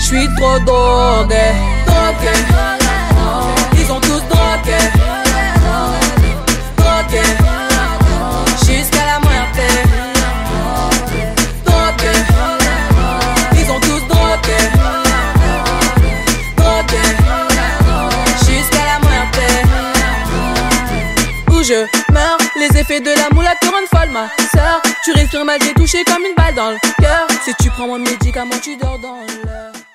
J'suis trop drogué, drogué. Ils ont tous drogué, drogué. Jusqu'à la muerte, drogué. Ils ont tous drogué, drogué. Jusqu'à la muerte. Où je meurs, les effets de la moula te rendent folle, ma sœur. Tu respires mal, t'es touché comme une balle dans le cœur. Si tu prends mon médicament, tu dors dans l'heure.